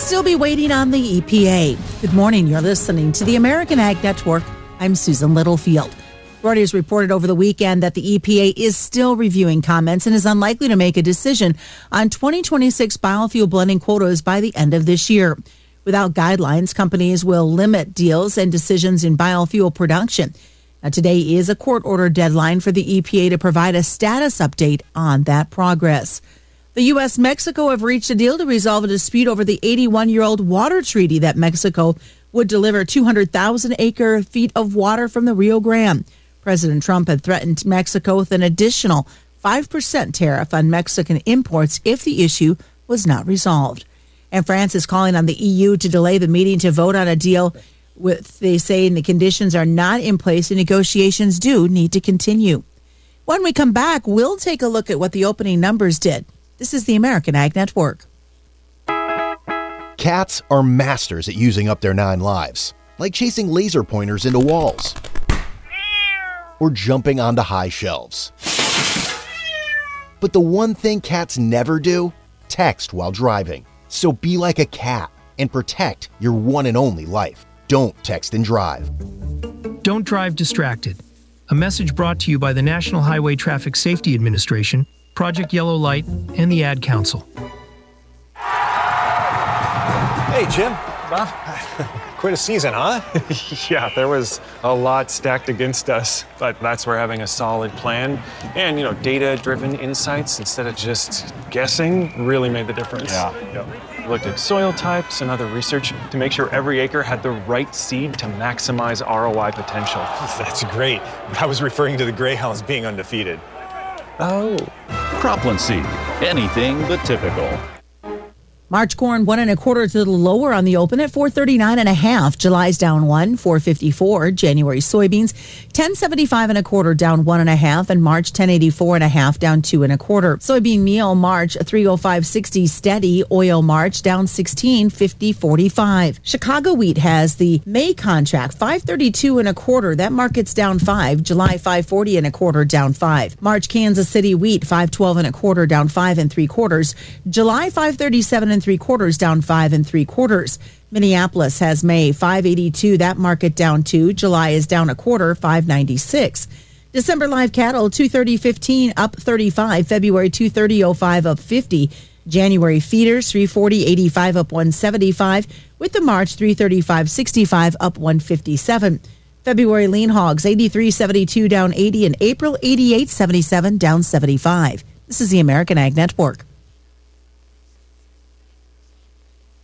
still be waiting on the EPA. Good morning. You're listening to the American Ag Network. I'm Susan Littlefield. Reuters reported over the weekend that the EPA is still reviewing comments and is unlikely to make a decision on 2026 biofuel blending quotas by the end of this year. Without guidelines, companies will limit deals and decisions in biofuel production. Now, today is a court-ordered deadline for the EPA to provide a status update on that progress. The U.S. and Mexico have reached a deal to resolve a dispute over the 81-year-old water treaty that Mexico would deliver 200,000 acre feet of water from the Rio Grande. President Trump had threatened Mexico with an additional 5% tariff on Mexican imports if the issue was not resolved. And France is calling on the EU to delay the meeting to vote on a deal. They say the conditions are not in place and negotiations do need to continue. When we come back, we'll take a look at what the opening numbers did. This is the American Ag Network. Cats are masters at using up their 9 lives, like chasing laser pointers into walls or jumping onto high shelves. But the one thing cats never do, text while driving. So be like a cat and protect your one and only life. Don't text and drive. Don't drive distracted. A message brought to you by the National Highway Traffic Safety Administration, Project Yellow Light, and the Ad Council. Hey, Jim. Bob. Quite a season, huh? Yeah, there was a lot stacked against us, but that's where having a solid plan and, data-driven insights instead of just guessing really made the difference. Yeah. We looked at soil types and other research to make sure every acre had the right seed to maximize ROI potential. That's great. I was referring to the Greyhounds being undefeated. Oh. Cropland Seed. Anything but typical. March corn 1 1/4 to the lower on the open at 439.5. July's down 1, 454. January soybeans 1075 1/4 down 1 1/2, and March 1084 1/2 down 2 1/4. Soybean meal March 305.60 steady. Oil March down 16, 50.45. Chicago wheat has the May contract 532 1/4. That market's down 5. July 540 1/4 down 5. March Kansas City wheat 512 1/4 down 5 3/4. July 537 3/4 down 5 3/4. Minneapolis has May 582, that market down 2. July is down 1/4, 596. December live cattle 230.15 up 35. February 230.05 up 50. January feeders 340.85 up 175, with the March 335.65 up 157. February lean hogs 83.72 down 80, and April 88.77 down 75. This is the American Ag Network.